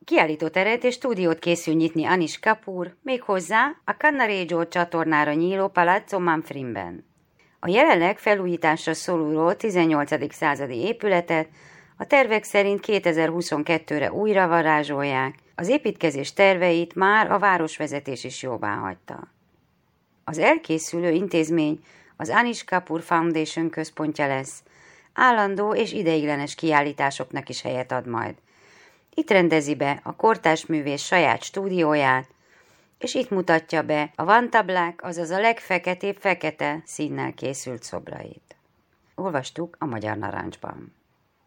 Kiállítóteret és stúdiót készül nyitni Anish Kapoor, méghozzá a Cannaregio csatornára nyíló Palazzo Manfredben. A jelenleg felújításra szoruló 18. századi épületet a tervek szerint 2022-re újra varázsolják, az építkezés terveit már a városvezetés is jóváhagyta. Az elkészülő intézmény az Anish Kapoor Foundation központja lesz, állandó és ideiglenes kiállításoknak is helyet ad majd. Itt rendezi be a kortárs művész saját stúdióját, és itt mutatja be a Vanta Black, azaz a legfeketébb fekete színnel készült szobrait. Olvastuk a Magyar Narancsban.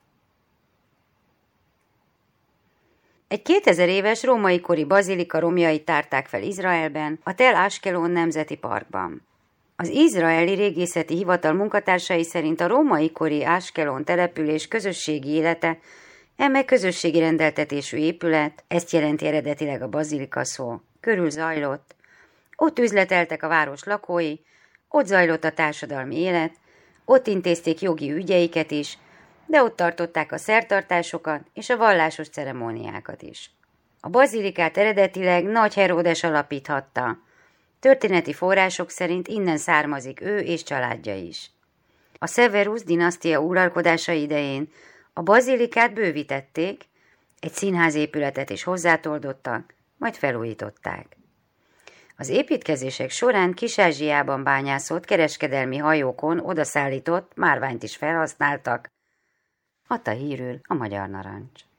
Egy 2000 éves római kori bazilika romjait tárták fel Izraelben, a Tel Ashkelon Nemzeti Parkban. Az izraeli régészeti hivatal munkatársai szerint a római kori Ashkelon település közösségi élete eme közösségi rendeltetésű épület, ezt jelenti eredetileg a bazilika szó, körül zajlott, ott üzleteltek a város lakói, ott zajlott a társadalmi élet, ott intézték jogi ügyeiket is, de ott tartották a szertartásokat és a vallásos ceremóniákat is. A bazilikát eredetileg Nagy Heródes alapíthatta. Történeti források szerint innen származik ő és családja is. A Severus dinasztia uralkodása idején a bazilikát bővítették, egy színházépületet is hozzátoldottak, majd felújították. Az építkezések során Kis-Ázsiában bányászott kereskedelmi hajókon odaszállított márványt is felhasználtak, adta hírül a Magyar Narancs.